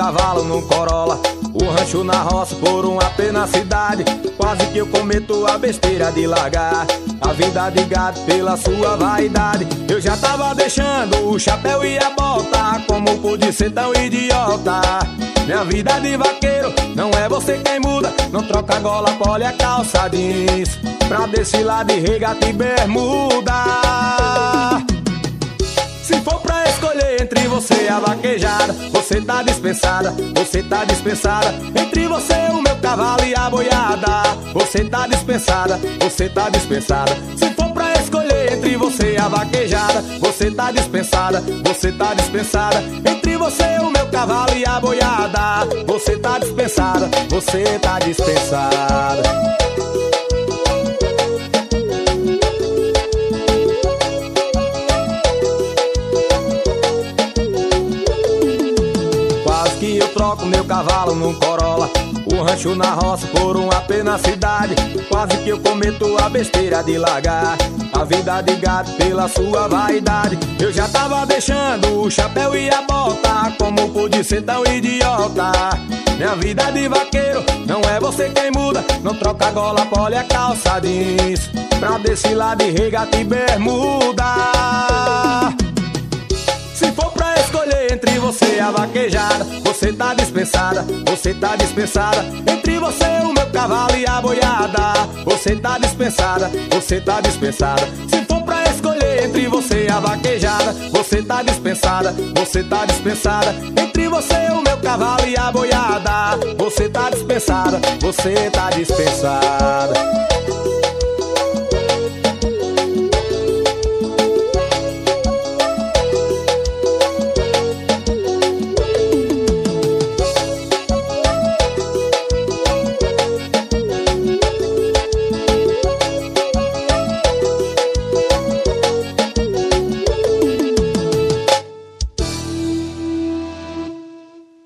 cavalo num Corolla, o rancho na roça por um AP na cidade. Quase que eu cometo a besteira de largar a vida de gato pela sua vaidade. Eu já tava deixando o chapéu e a bota, como pude ser tão idiota? Minha vida de vaqueiro não é você quem muda. Não troca a gola, pole, a calça jeans pra desfilar de regata e bermuda. Se for pra escolher entre você e a vaquejada, você tá dispensada, você tá dispensada. Entre você, o meu cavalo e a boiada, você tá dispensada, você tá dispensada. Se for pra escolher entre você e a vaquejada, você tá dispensada, você tá dispensada. Entre você, o meu cavalo e a boiada, você tá dispensada, você tá dispensada. Que eu troco meu cavalo num Corolla, o rancho na roça por um AP na cidade. Quase que eu cometo a besteira de largar a vida de gato pela sua vaidade. Eu já tava deixando o chapéu e a bota, como pude ser tão idiota? Minha vida de vaqueiro não é você quem muda. Não troca a gola, pole, a calça jeans pra desfilar de regata e bermuda. Se for pra escolher entre você e a vaquejada, você tá dispensada, você tá dispensada. Entre você, o meu cavalo e a boiada, você tá dispensada, você tá dispensada. Se for pra escolher entre você e a vaquejada, você tá dispensada, você tá dispensada. Entre você, o meu cavalo e a boiada, você tá dispensada, você tá dispensada.